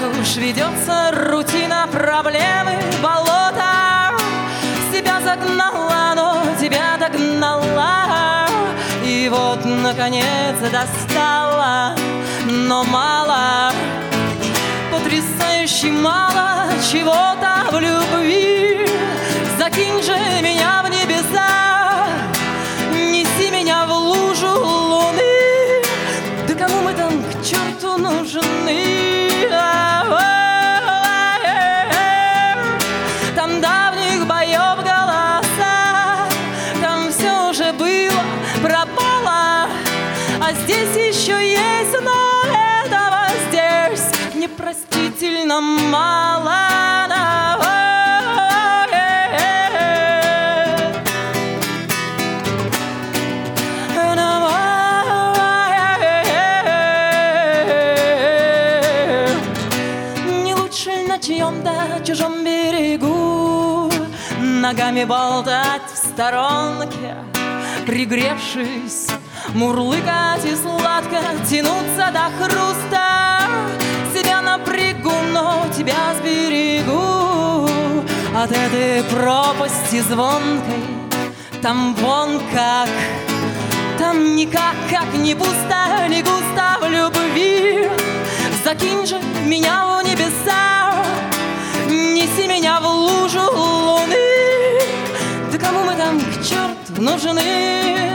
уж ведется рутина, проблемы, болота. Себя загнала, но тебя догнала. И вот, наконец, достала, но мало. Потрясающе мало чего-то в любви. Закинь же меня в небеса, неси меня в лужу луны. Да кому мы там к черту нужны? Там давних боев голоса, там все уже было, пропало. А здесь еще есть, но этого здесь непростительно мало. Не лучше на чьем-то чужом берегу ногами болтать в сторонке, пригревшись, мурлыкать и сладко тянуться до хруста. Себя напрягу, но тебя сберегу от этой пропасти звонкой. Там вон как, там никак, как не пусто, не густо в любви. Закинь же меня в небеса, неси меня в лужу луны. Да кому мы там к черту нужны?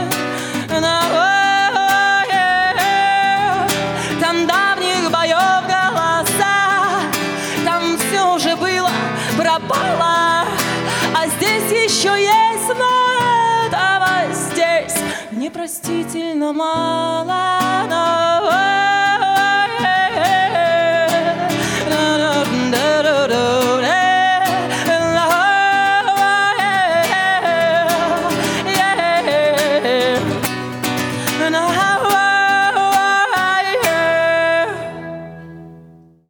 Там давних боев голоса, там все уже было, пропало. А здесь еще есть, но этого здесь непростительно мало.